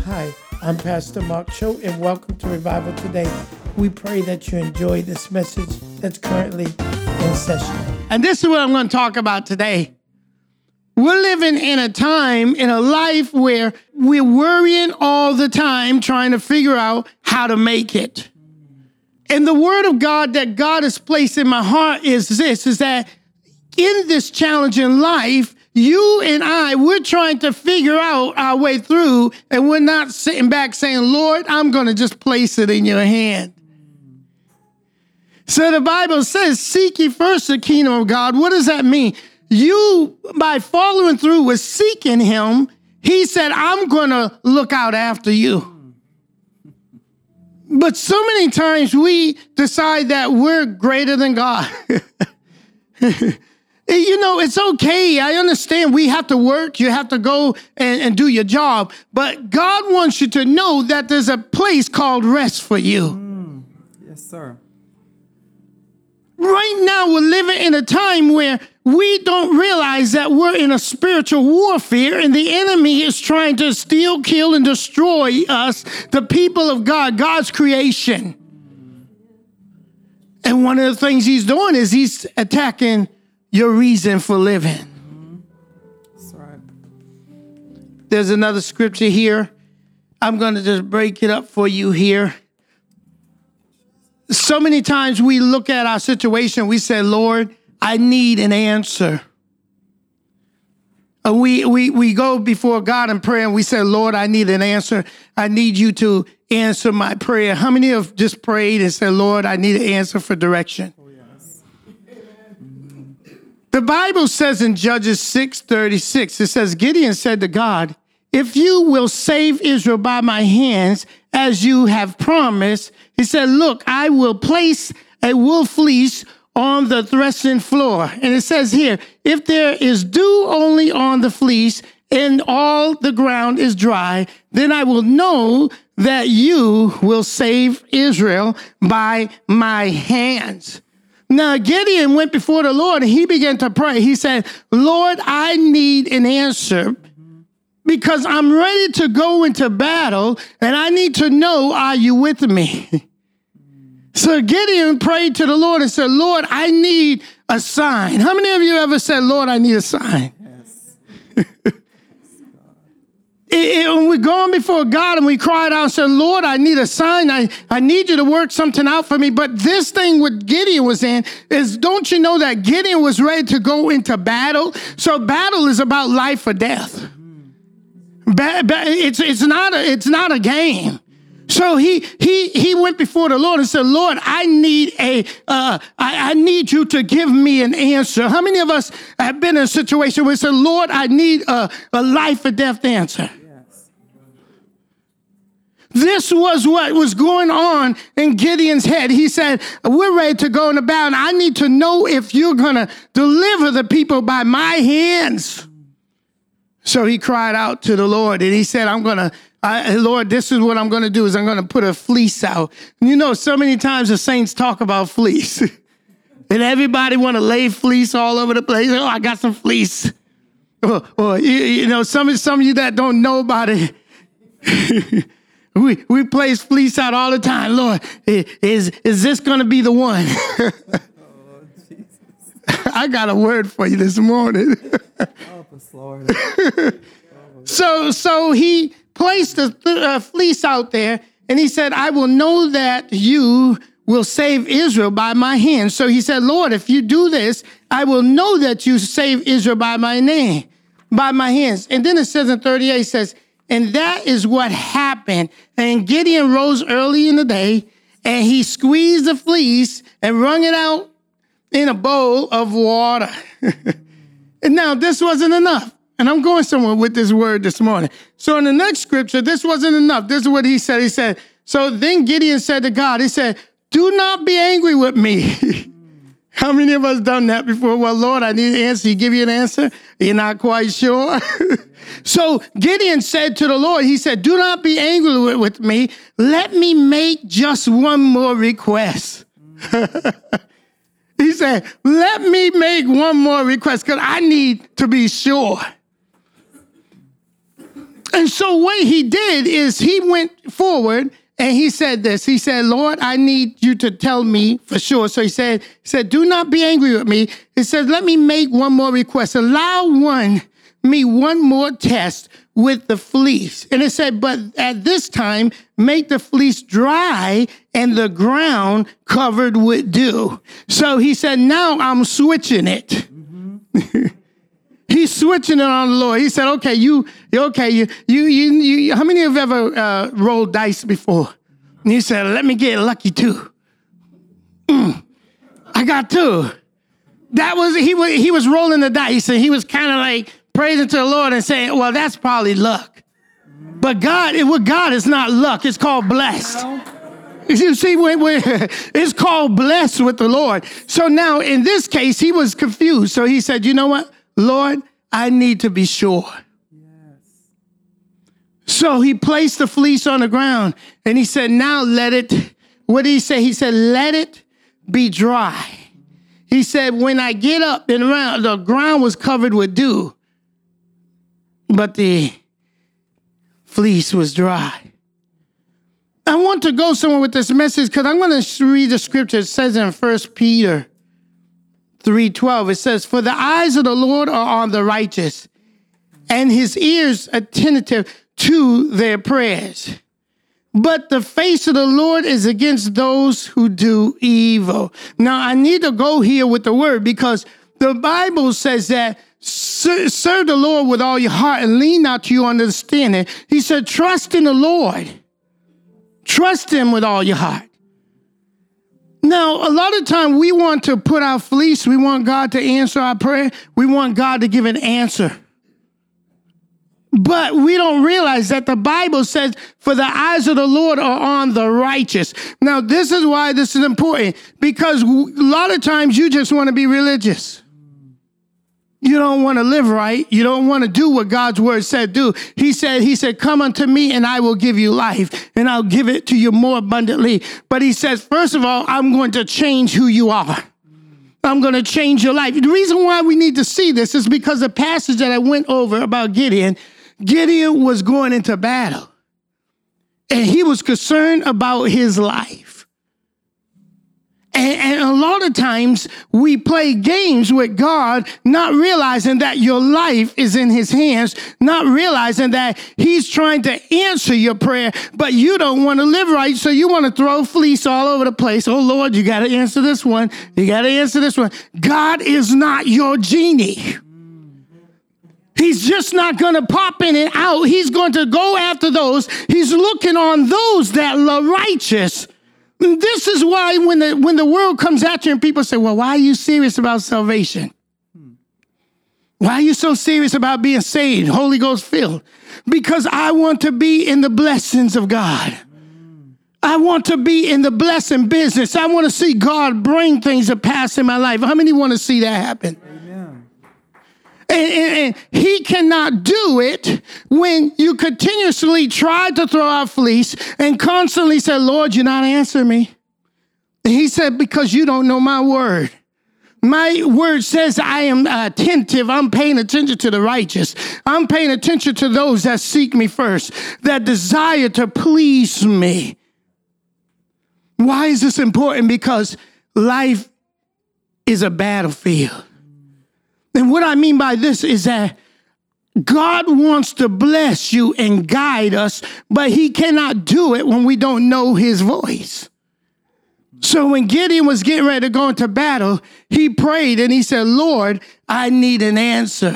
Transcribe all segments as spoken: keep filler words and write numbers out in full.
Hi, I'm Pastor Mark Cho, and welcome to Revival Today. We pray that you enjoy this message that's currently in session. And this is what I'm going to talk about today. We're living in a time, in a life where we're worrying all the time, trying to figure out how to make it. And the word of God that God has placed in my heart is this, is that in this challenging life, you and I, we're trying to figure out our way through, and we're not sitting back saying, Lord, I'm going to just place it in your hand. So the Bible says, seek ye first the kingdom of God. What does that mean? You, by following through with seeking him, he said, I'm going to look out after you. But so many times we decide that we're greater than God. You know, it's okay. I understand we have to work. You have to go and, and do your job. But God wants you to know that there's a place called rest for you. Mm. Yes, sir. Right now, we're living in a time where we don't realize that we're in a spiritual warfare and the enemy is trying to steal, kill, and destroy us, the people of God, God's creation. And one of the things he's doing is he's attacking your reason for living. Mm-hmm. That's right. There's another scripture here. I'm going to just break it up for you here. So many times we look at our situation, we say, Lord, I need an answer. Uh, we, we, we go before God in prayer and we say, Lord, I need an answer. I need you to answer my prayer. How many have just prayed and said, Lord, I need an answer for direction? Oh, yes. The Bible says in Judges six thirty-six, it says, Gideon said to God, if you will save Israel by my hands, as you have promised, he said, look, I will place a wool fleece on the threshing floor. And it says here, if there is dew only on the fleece and all the ground is dry, then I will know that you will save Israel by my hands. Now, Gideon went before the Lord and he began to pray. He said, Lord, I need an answer because I'm ready to go into battle and I need to know, are you with me? So Gideon prayed to the Lord and said, Lord, I need a sign. How many of you ever said, Lord, I need a sign? Yes. It, it, when we're going before God and we cried out and said, Lord, I need a sign. I, I need you to work something out for me. But this thing what Gideon was in is, don't you know that Gideon was ready to go into battle? So battle is about life or death. Ba- ba- it's, it's, not a, it's not a game. So he he he went before the Lord and said, Lord, I need a uh, I, I need you to give me an answer. How many of us have been in a situation where we said, Lord, I need a, a life or death answer? Yes. This was what was going on in Gideon's head. He said, we're ready to go into battle. I need to know if you're going to deliver the people by my hands. So he cried out to the Lord and he said, I'm going to I, Lord, this is what I'm going to do is I'm going to put a fleece out. You know, so many times the saints talk about fleece. And everybody want to lay fleece all over the place. Oh, I got some fleece. Or, or you, you know, some, some of you that don't know about it, we, we place fleece out all the time. Lord, is, is this going to be the one? Oh, Jesus. I got a word for you this morning. Help us, Lord. so, so he placed the uh, fleece out there, and he said, I will know that you will save Israel by my hand. So he said, Lord, if you do this, I will know that you save Israel by my name, by my hands. And then it says in thirty-eight, it says, and that is what happened. And Gideon rose early in the day, and he squeezed the fleece and wrung it out in a bowl of water. And now this wasn't enough. And I'm going somewhere with this word this morning. So in the next scripture, this wasn't enough. This is what he said. He said, so then Gideon said to God, he said, do not be angry with me. How many of us done that before? Well, Lord, I need an answer. He give you an answer. You're not quite sure. So Gideon said to the Lord, he said, do not be angry with, with me. Let me make just one more request. He said, let me make one more request because I need to be sure. And so what he did is he went forward and he said this. He said, Lord, I need you to tell me for sure. So he said, he said, do not be angry with me. He said, let me make one more request. Allow one me one more test with the fleece. And it said, but at this time, make the fleece dry and the ground covered with dew. So he said, now I'm switching it. Mm-hmm. He's switching it on the Lord. He said, okay, you, okay, you, you, you, you how many have ever uh, rolled dice before? And he said, let me get lucky too. Mm, I got two. That was, he was, he was rolling the dice and he was kind of like praising to the Lord and saying, well, that's probably luck. But God, it, with God, it's not luck. It's called blessed. You see, when, when, it's called blessed with the Lord. So now in this case, he was confused. So he said, you know what? Lord, I need to be sure. Yes. So he placed the fleece on the ground and he said, now let it, what did he say? He said, let it be dry. He said, when I get up and around, the ground was covered with dew, but the fleece was dry. I want to go somewhere with this message because I'm going to read the scripture. It says in First Peter three twelve, it says, for the eyes of the Lord are on the righteous, and his ears attentive to their prayers. But the face of the Lord is against those who do evil. Now, I need to go here with the word because the Bible says that serve the Lord with all your heart and lean not to your understanding. He said, trust in the Lord. Trust him with all your heart. Now, a lot of time we want to put our fleece. We want God to answer our prayer. We want God to give an answer. But we don't realize that the Bible says, for the eyes of the Lord are on the righteous. Now, this is why this is important, because a lot of times you just want to be religious. You don't want to live right. You don't want to do what God's word said do. He said, he said, come unto me and I will give you life and I'll give it to you more abundantly. But he says, first of all, I'm going to change who you are. I'm going to change your life. The reason why we need to see this is because the passage that I went over about Gideon, Gideon was going into battle and he was concerned about his life. And, and a lot of times we play games with God, not realizing that your life is in his hands, not realizing that he's trying to answer your prayer, but you don't want to live right. So you want to throw fleece all over the place. Oh, Lord, you got to answer this one. You got to answer this one. God is not your genie. He's just not going to pop in and out. He's going to go after those. He's looking on those that are righteous. This is why when the when the world comes at you and people say, well, why are you serious about salvation? Why are you so serious about being saved, Holy Ghost filled? Because I want to be in the blessings of God. I want to be in the blessing business. I want to see God bring things to pass in my life. How many want to see that happen? And, and, and he cannot do it when you continuously try to throw out fleece and constantly say, Lord, you're not answering me. And he said, because you don't know my word. My word says I am attentive. I'm paying attention to the righteous. I'm paying attention to those that seek me first, that desire to please me. Why is this important? Because life is a battlefield. And what I mean by this is that God wants to bless you and guide us, but he cannot do it when we don't know his voice. So when Gideon was getting ready to go into battle, he prayed and he said, Lord, I need an answer.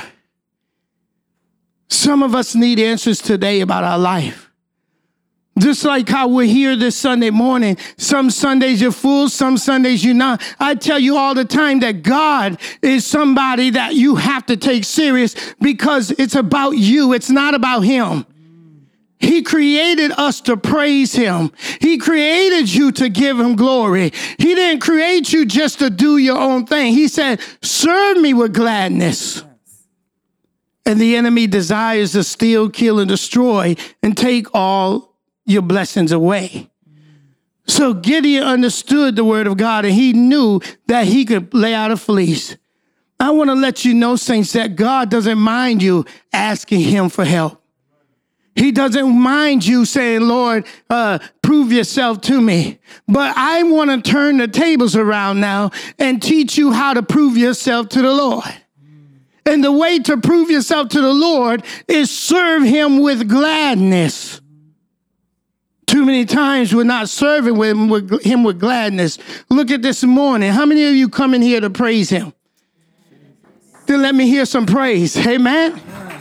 Some of us need answers today about our life. Just like how we're here this Sunday morning. Some Sundays you're full, some Sundays you're not. I tell you all the time that God is somebody that you have to take serious because it's about you. It's not about him. He created us to praise him. He created you to give him glory. He didn't create you just to do your own thing. He said, serve me with gladness. And the enemy desires to steal, kill, and destroy and take all your blessings away. So Gideon understood the word of God and he knew that he could lay out a fleece. I want to let you know, saints, that God doesn't mind you asking him for help. He doesn't mind you saying, Lord, uh, prove yourself to me. But I want to turn the tables around now and teach you how to prove yourself to the Lord. And the way to prove yourself to the Lord is serve him with gladness. Too many times we're not serving with him, with him with gladness. Look at this morning. How many of you come in here to praise him? Then let me hear some praise. Amen.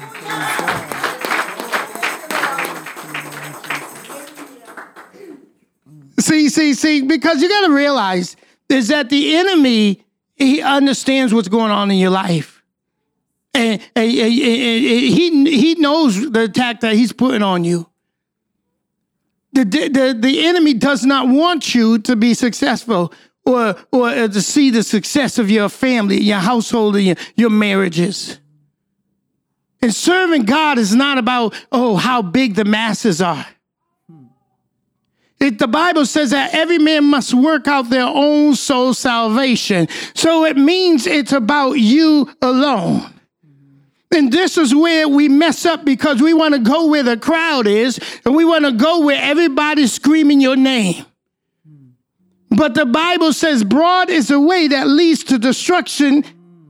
See, see, see, because you got to realize is that the enemy, he understands what's going on in your life. And, and, and, and he, he knows the attack that he's putting on you. The, the, the enemy does not want you to be successful or, or to see the success of your family, your household, and your, your marriages. And serving God is not about, oh, how big the masses are. It, the Bible says that every man must work out their own soul salvation. So it means it's about you alone. And this is where we mess up because we want to go where the crowd is and we want to go where everybody's screaming your name. But the Bible says broad is the way that leads to destruction.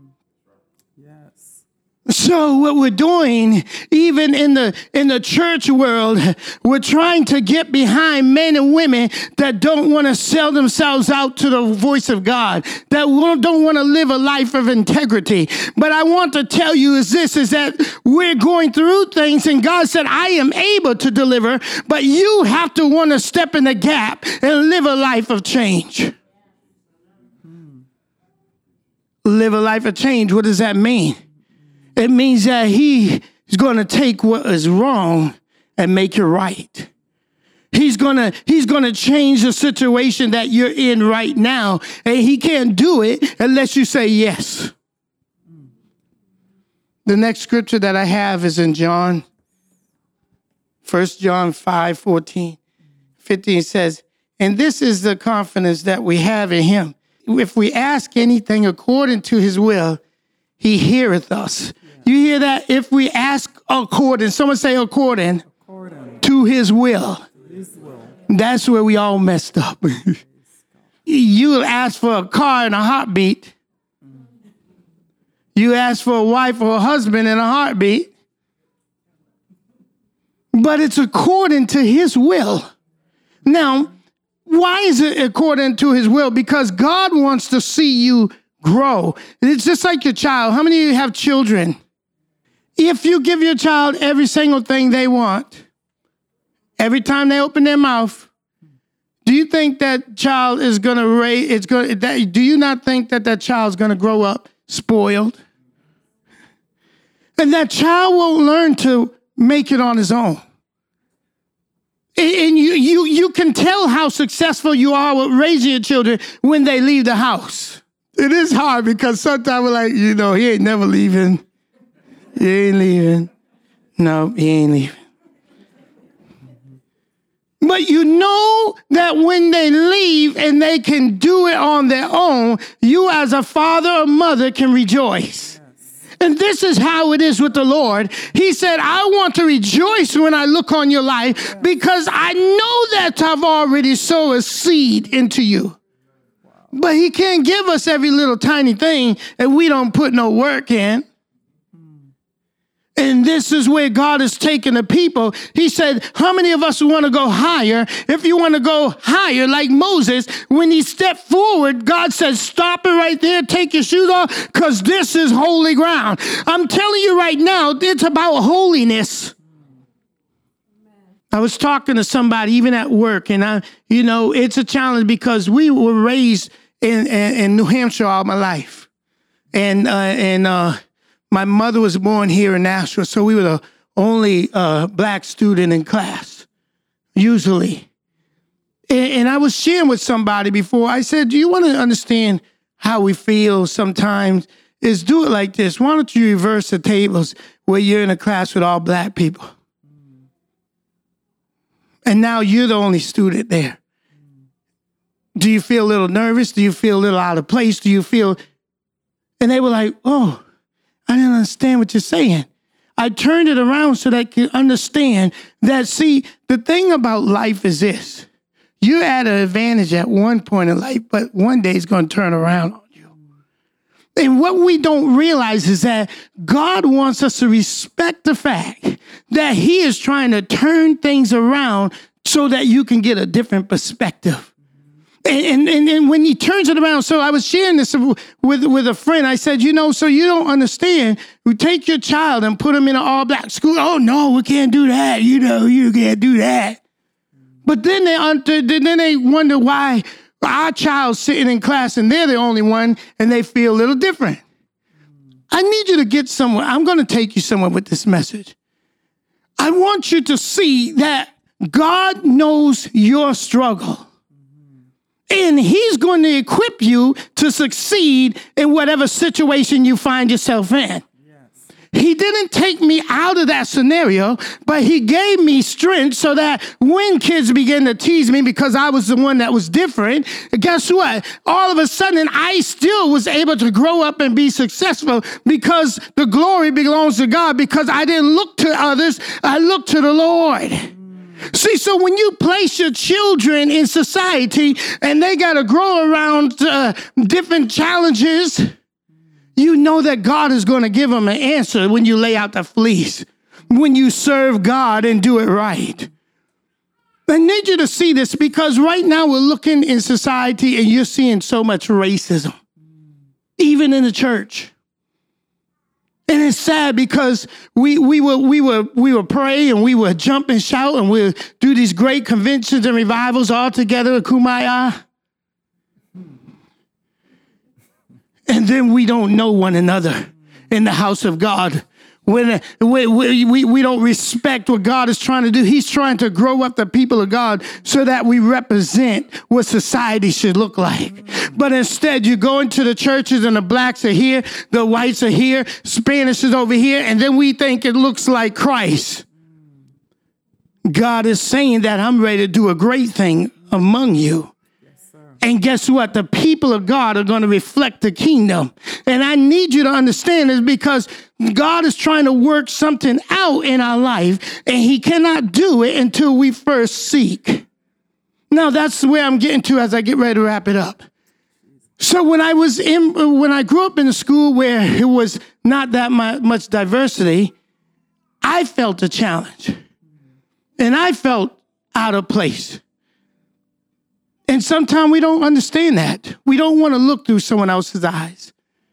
So what we're doing, even in the in the church world, we're trying to get behind men and women that don't want to sell themselves out to the voice of God, that don't want to live a life of integrity. But I want to tell you is this, is that we're going through things and God said, I am able to deliver, but you have to want to step in the gap and live a life of change. Live a life of change. What does that mean? It means that he is going to take what is wrong and make it right. He's going to he's going to change the situation that you're in right now. And he can't do it unless you say yes. The next scripture that I have is in John. First John five, fourteen, fifteen says, and this is the confidence that we have in him. If we ask anything according to his will, he heareth us. You hear that? If we ask according, someone say according, according. to his will. his will. That's where we all messed up. You ask for a car in a heartbeat. You ask for a wife or a husband in a heartbeat. But it's according to his will. Now, why is it according to his will? Because God wants to see you grow. It's just like your child. How many of you have children? If you give your child every single thing they want, every time they open their mouth, do you think that child is going to raise, it's going that, do you not think that that child's going to grow up spoiled? And that child won't learn to make it on his own. And you, you, you can tell how successful you are with raising your children when they leave the house. It is hard because sometimes we're like, you know, he ain't never leaving. He ain't leaving. No, he ain't leaving. But you know that when they leave and they can do it on their own, you as a father or mother can rejoice. And this is how it is with the Lord. He said, I want to rejoice when I look on your life because I know that I've already sown a seed into you. But he can't give us every little tiny thing and we don't put no work in. And this is where God is taking the people. He said, how many of us want to go higher? If you want to go higher, like Moses, when he stepped forward, God said, stop it right there. Take your shoes off because this is holy ground. I'm telling you right now, it's about holiness. I was talking to somebody even at work, and I, you know, it's a challenge because we were raised in, in, in New Hampshire all my life. And, uh, and, uh, my mother was born here in Nashville, so we were the only uh, black student in class, usually. And, and I was sharing with somebody before. I said, do you want to understand how we feel sometimes? Is do it like this. Why don't you reverse the tables where you're in a class with all black people? And now you're the only student there. Do you feel a little nervous? Do you feel a little out of place? Do you feel... And they were like, oh... I didn't understand what you're saying. I turned it around so that I could understand that, see, the thing about life is this. You're at an advantage at one point in life, but one day it's going to turn around on you. And what we don't realize is that God wants us to respect the fact that he is trying to turn things around so that you can get a different perspective. And, and, and when he turns it around, so I was sharing this with, with a friend. I said, you know, so you don't understand. You take your child and put him in an all-black school. Oh, no, we can't do that. You know, you can't do that. But then they under, then they wonder why our child's sitting in class and they're the only one and they feel a little different. I need you to get somewhere. I'm going to take you somewhere with this message. I want you to see that God knows your struggle. And he's going to equip you to succeed in whatever situation you find yourself in. He didn't take me out of that scenario, but he gave me strength so that when kids began to tease me because I was the one that was different, guess what? All of a sudden, I still was able to grow up and be successful because the glory belongs to God, because I didn't look to others, I looked to the Lord. See, so when you place your children in society and they got to grow around uh, different challenges, you know that God is going to give them an answer when you lay out the fleece, when you serve God and do it right. I need you to see this because right now we're looking in society and you're seeing so much racism, even in the church. And it's sad because we we were we were we were pray and we would jump and shout and we'll do these great conventions and revivals all together at Kumbaya. And then we don't know one another in the house of God. When we, we, we don't respect what God is trying to do. He's trying to grow up the people of God so that we represent what society should look like. But instead, you go into the churches and the blacks are here, the whites are here, Spanish is over here, and then we think it looks like Christ. God is saying that I'm ready to do a great thing among you. And guess what? The people of God are going to reflect the kingdom. And I need you to understand this because God is trying to work something out in our life, and he cannot do it until we first seek. Now, that's where I'm getting to as I get ready to wrap it up. So when I was in, when I grew up in a school where it was not that much diversity, I felt a challenge. And I felt out of place. And sometimes we don't understand that. We don't want to look through someone else's eyes.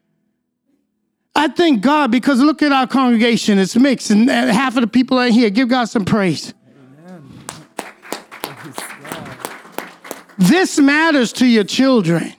I thank God because look at our congregation. It's mixed and half of the people are here. Give God some praise. Amen. This matters to your children.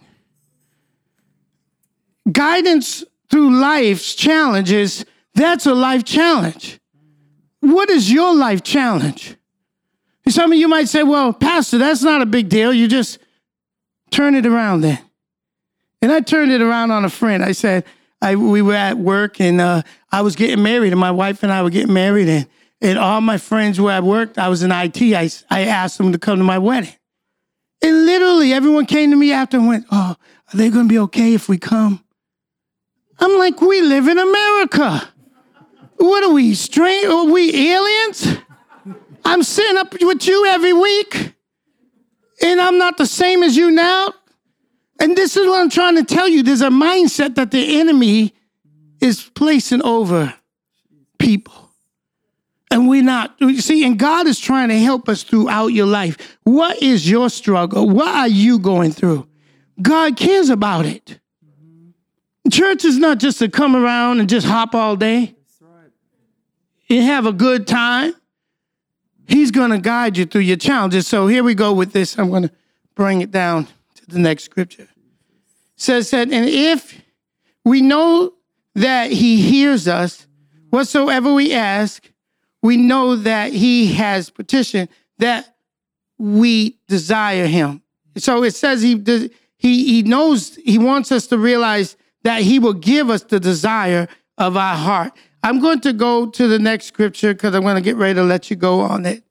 Guidance through life's challenges, that's a life challenge. What is your life challenge? Some of you might say, well, Pastor, that's not a big deal. You just turn it around then. And I turned it around on a friend. I said, I, we were at work and uh, I was getting married and my wife and I were getting married. And, and all my friends where I worked, I was in I T, I, I asked them to come to my wedding. And literally everyone came to me after and went, oh, are they going to be okay if we come? I'm like, we live in America. What are we, strange? Are we aliens? I'm sitting up with you every week, and I'm not the same as you now. And this is what I'm trying to tell you. There's a mindset that the enemy is placing over people. And we're not. You see, and God is trying to help us throughout your life. What is your struggle? What are you going through? God cares about it. Church is not just to come around and just hop all day and have a good time. He's going to guide you through your challenges. So here we go with this. I'm going to bring it down to the next scripture. It says that, and if we know that he hears us, whatsoever we ask, we know that he has petitioned that we desire him. So it says he he he knows, he wants us to realize that he will give us the desire of our heart. I'm going to go to the next scripture because I'm going to get ready to let you go on it.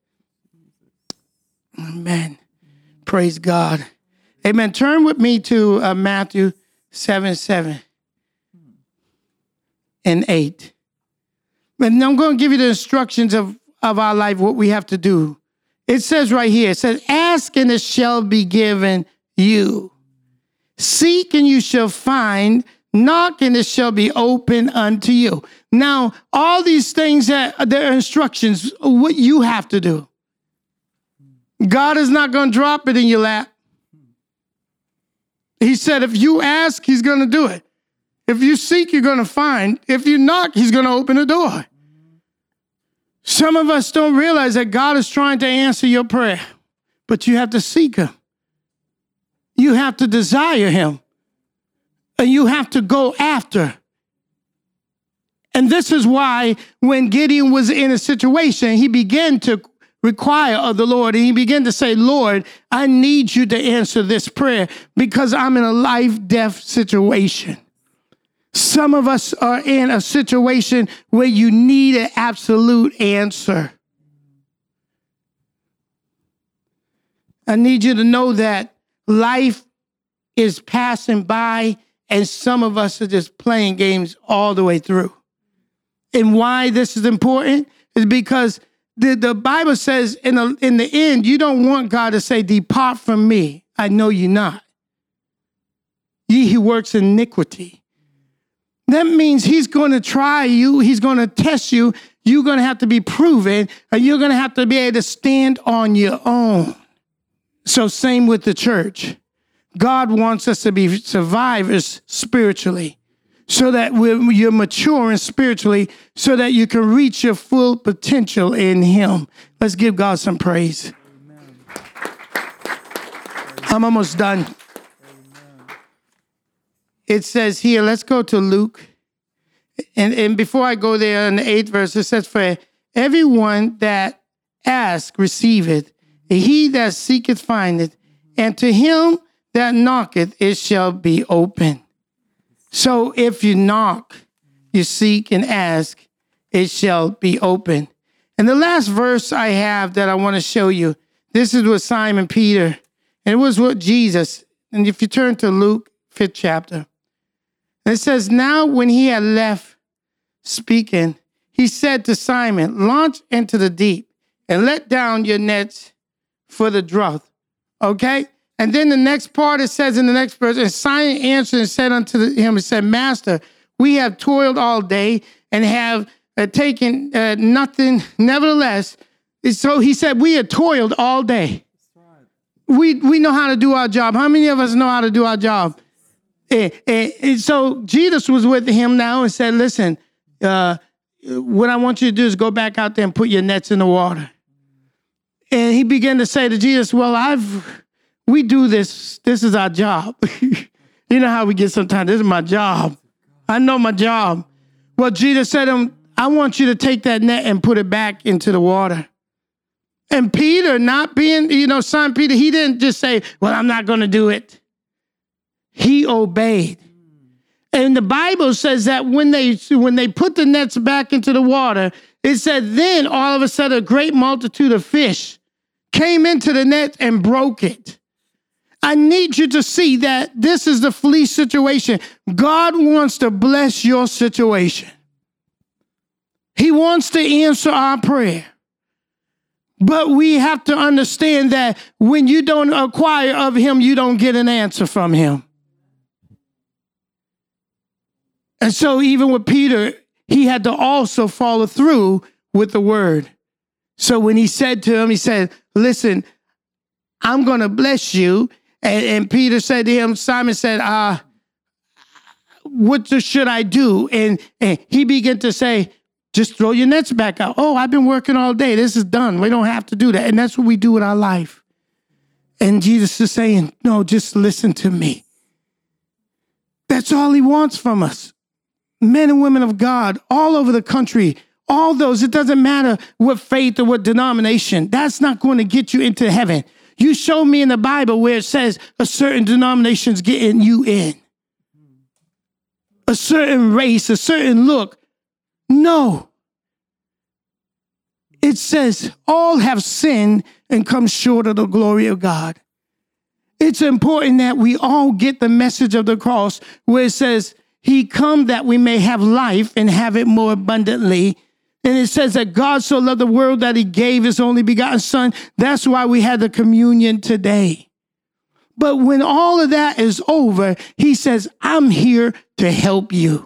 Amen. Praise God. Amen. Turn with me to uh, Matthew seven, seven and eight. And I'm going to give you the instructions of, of our life, what we have to do. It says right here, it says, ask and it shall be given you. Seek and you shall find. Knock and it shall be open unto you. Now, all these things that they're instructions, what you have to do. God is not going to drop it in your lap. He said, if you ask, he's going to do it. If you seek, you're going to find. If you knock, he's going to open the door. Some of us don't realize that God is trying to answer your prayer, but you have to seek him. You have to desire him. And you have to go after. And this is why when Gideon was in a situation, he began to require of the Lord. And he began to say, Lord, I need you to answer this prayer because I'm in a life-death situation. Some of us are in a situation where you need an absolute answer. I need you to know that life is passing by and some of us are just playing games all the way through. And why this is important is because the, the Bible says in the, in the end, you don't want God to say, depart from me. I know you not. Ye who works iniquity. That means he's going to try you. He's going to test you. You're going to have to be proven, and you're going to have to be able to stand on your own. So same with the church. God wants us to be survivors spiritually so that we're, you're maturing spiritually so that you can reach your full potential in him. Let's give God some praise. Amen. I'm almost done. Amen. It says here, let's go to Luke. And, and before I go there in the eighth verse, it says, for everyone that asks, receiveth, and he that seeketh, findeth, and to him that knocketh, it shall be open. So if you knock, you seek and ask, it shall be open. And the last verse I have that I want to show you, this is with Simon Peter, and it was with Jesus. And if you turn to Luke, fifth chapter, it says, now when he had left speaking, he said to Simon, launch into the deep and let down your nets for the drought. Okay? And then the next part, it says in the next verse, and Simon answered and said unto him, he said, Master, we have toiled all day and have uh, taken uh, nothing. Nevertheless, so he said, we have toiled all day. We we know how to do our job. How many of us know how to do our job? And, and, and so Jesus was with him now and said, listen, uh, what I want you to do is go back out there and put your nets in the water. And he began to say to Jesus, well, I've... we do this. This is our job. You know how we get sometimes. This is my job. I know my job. Well, Jesus said to him, I want you to take that net and put it back into the water. And Peter, not being, you know, Simon Peter, he didn't just say, well, I'm not going to do it. He obeyed. And the Bible says that when they when they put the nets back into the water, it said then all of a sudden a great multitude of fish came into the net and broke it. I need you to see that this is the fleece situation. God wants to bless your situation. He wants to answer our prayer. But we have to understand that when you don't acquire of him, you don't get an answer from him. And so even with Peter, he had to also follow through with the word. So when he said to him, he said, listen, I'm going to bless you. And, and Peter said to him, Simon said, uh, what should I do? And, and he began to say, just throw your nets back out. Oh, I've been working all day. This is done. We don't have to do that. And that's what we do with our life. And Jesus is saying, no, just listen to me. That's all he wants from us. Men and women of God all over the country, all those, it doesn't matter what faith or what denomination. That's not going to get you into heaven. You show me in the Bible where it says a certain denomination's getting you in. A certain race, a certain look. No. It says all have sinned and come short of the glory of God. It's important that we all get the message of the cross where it says, he come that we may have life and have it more abundantly. And it says that God so loved the world that he gave his only begotten son. That's why we had the communion today. But when all of that is over, he says, I'm here to help you.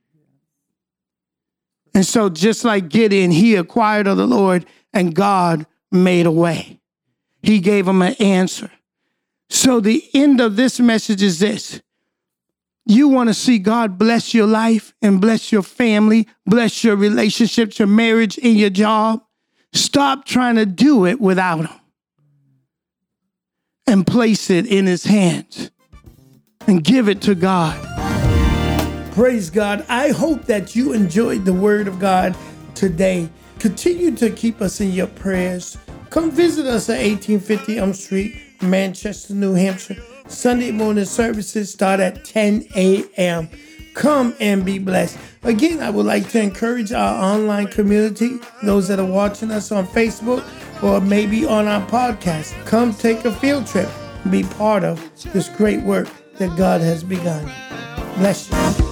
And so just like Gideon, he inquired of the Lord and God made a way. He gave him an answer. So the end of this message is this. You want to see God bless your life and bless your family, bless your relationships, your marriage, and your job? Stop trying to do it without him and place it in his hands and give it to God. Praise God. I hope that you enjoyed the word of God today. Continue to keep us in your prayers. Come visit us at eighteen fifty Elm Street, Manchester, New Hampshire. Sunday morning services start at ten a.m. Come and be blessed. Again, I would like to encourage our online community, those that are watching us on Facebook or maybe on our podcast. Come take a field trip and be part of this great work that God has begun. Bless you.